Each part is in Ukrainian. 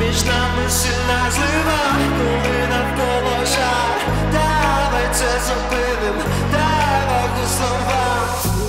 між нами сильна злива, коли навколо жар. Давай це зупиним, дай вагу словам.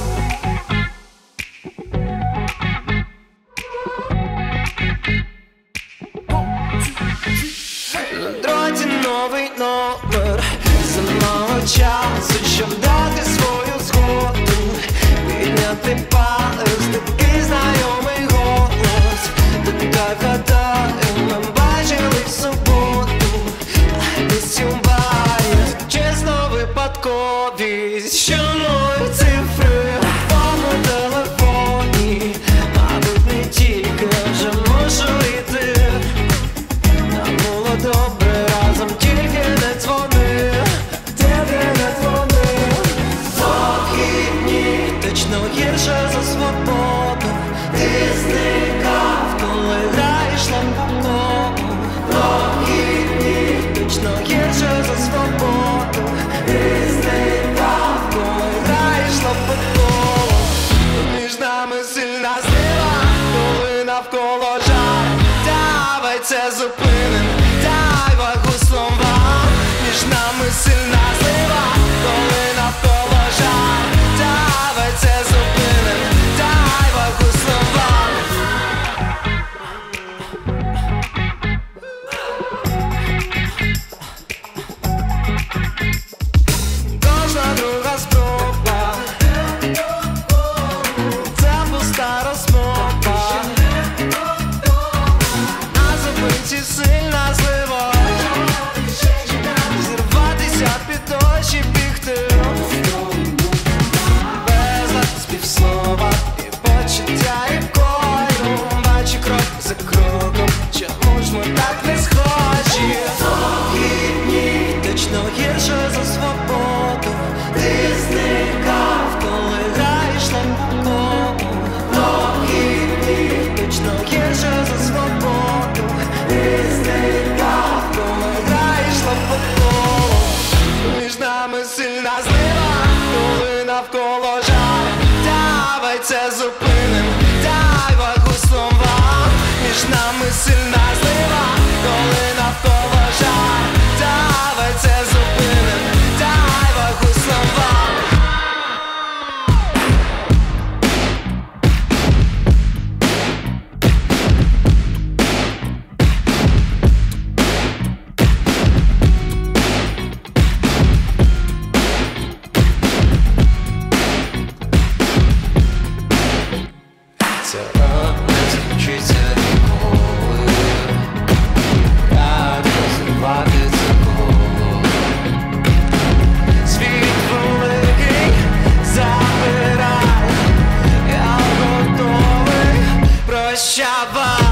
На дроті новий номер, замало часу, щоб дати свою згоду, підняти палець, такий знайомий голос. Така гадаю, ми бачили в суботу, десь у барі, чесно випадковість, що мої цифри в твоєму телефоні, мабуть не тільки, вже можу йти. Нам було добре разом, тільки не дзвони, тільки не дзвони. Вихідні точно гірше за свободу, ти зникав, коли граєш лампу. Вихідні точно гірше за свободу, ти зникав, коли граєш лампу. Між нами сильна злива, коли навколо жар. Давай це зупиним, дай вагу словам. Між нами сильна злива, коли навколо жар. Давай це зупиним, дай вагу словам. Кожна друга спроба, це пуста розмова. На зупинці сильна злива, зірватися під дощ і бігти. Без співслова і почуття, і кольору. Бачу крок за кроком, чому ж ми так не схожі? Вихідні точно гірше за свободу, ти зникав, коли граєш лампу. Вихідні точно гірше за свободу, ти зникав, коли граєш лампу. Між нами сильна злива, коли навколо жар. Давай це зупиним, дай вагу словам. Між нами сильна злива, коли навколо жар. Давай це зупиним, дай вагу словам. Це не закінчиться ніколи, як розривати це коло. Світ великий, забирай, я готовий, прощавай.